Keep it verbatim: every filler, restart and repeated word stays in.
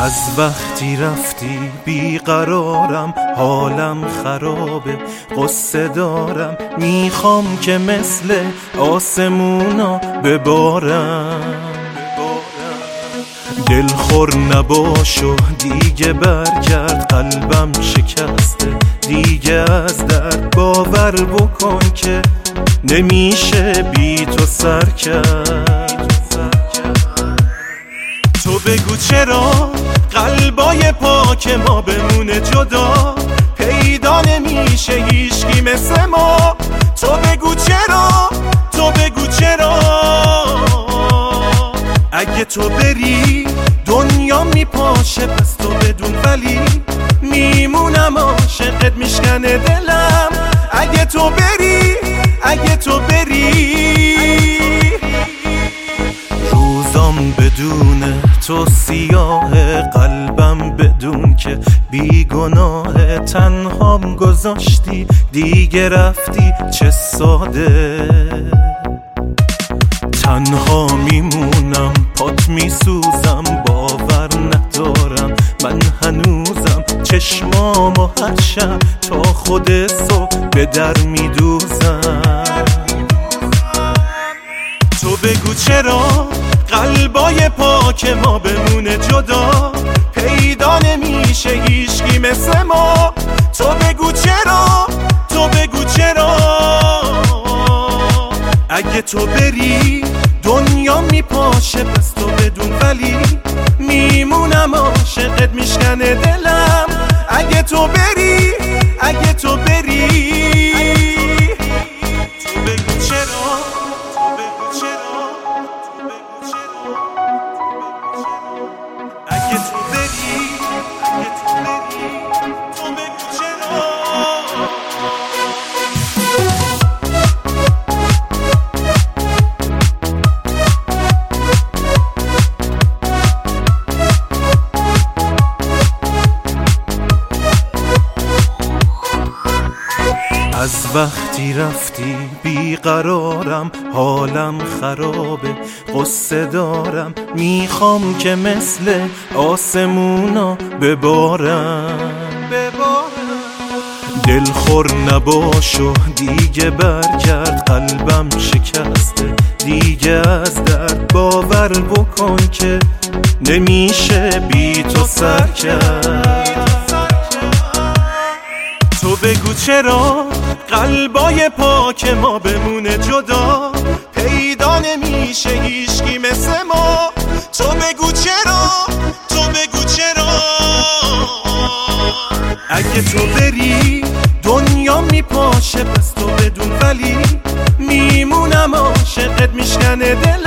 از وقتی رفتی بیقرارم، حالم خرابه، قصه دارم، میخوام که مثل آسمونا ببارم. دلخور نباشو دیگه، برگرد، قلبم شکسته دیگه از درد. باور بکن که نمیشه بی تو سر کرد. تو بگو چرا قلبای پاک ما بمونه جدا، پیدا نمیشه هیچکی مثل ما. تو بگو چرا، تو بگو چرا. اگه تو بری دنیا میپاشه، پس تو بدون ولی میمونم عاشقت، میشکنه دلم. اگه تو بری، اگه تو بری. روزام بدون تو سیاه، قلبم بدون که بی گناه. تنهام گذاشتی دیگه رفتی، چه ساده. تنها میمونم، پات میسوزم، باور ندارم من هنوزم. چشمامو هر شب تا خود صبح به در میدوزم. تو بگو چرا قلبای پاک ما بمونه جدا، پیدا نمیشه هیچکی مثل ما. تو بگو چرا، تو بگو چرا. اگه تو بری دنیا میپاشه، پس تو بدون ولی میمونم عاشقت، میشکنه دلم. اگه تو بری، اگه تو بری. تو بگو چرا، تو بگو چرا، تو بگو چرا. اگه تو بری، اگه تو بری، تو بگو چرا. از وقتی رفتی بیقرارم، حالم خرابه، قصه دارم، میخوام که مثل آسمونا ببارم. دلخور نباشو دیگه، برگرد، قلبم شکسته دیگه از درد. باور بکن که نمیشه بی تو سر کرد. تو بگو چرا قلبای پاک ما بمونه جدا، پیدا نمیشه هیچکی مثل ما. تو بگو چرا، تو بگو چرا. اگه تو بری دنیا میپاشه، پس تو بدون ولی میمونم عاشقت، میشکنه دل.